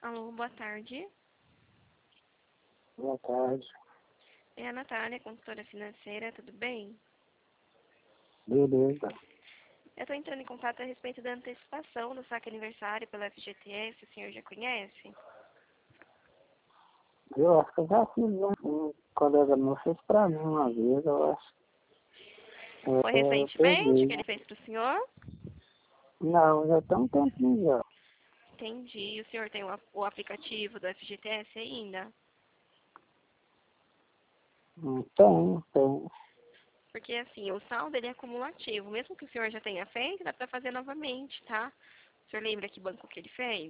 Alô, boa tarde. Boa tarde. É a Natália, consultora financeira, tudo bem? Beleza. Eu estou entrando em contato a respeito da antecipação do saque aniversário pela FGTS, o senhor já conhece? Eu acho que eu já fiz um colega meu fez pra mim uma vez, eu acho. Foi Eu recentemente peguei. que ele fez para o senhor? Não, já tem um tempinho já. Entendi. E o senhor tem o aplicativo do FGTS ainda? Tem. Porque assim, o saldo ele é acumulativo. Mesmo que o senhor já tenha feito, dá para fazer novamente, tá? O senhor lembra que banco que ele fez?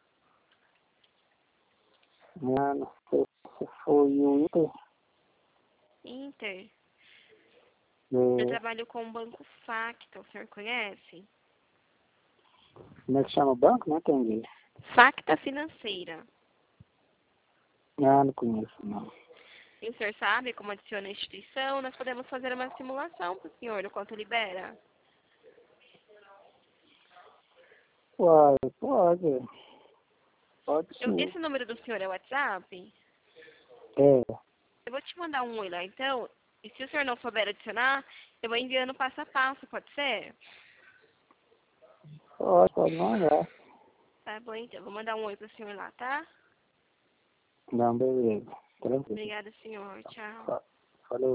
Não sei se foi o Inter. Inter. Eu É, trabalho com o Banco Facta, o senhor conhece? como é que chama o banco? Não entendi. Facta Financeira. Não conheço, não. E o senhor sabe como adiciona a instituição? Nós podemos fazer uma simulação para o senhor, no quanto libera. Uai, pode. Pode sim. Esse número do senhor é o WhatsApp? É, Eu vou te mandar um oi lá, então. E se o senhor não souber adicionar, eu vou enviando passo a passo, pode ser? pode mandar. Tá bom, então. Vou mandar um oi pro senhor lá, tá? Não, beleza. Tranquilo. Obrigada, senhor. Tchau. Falou.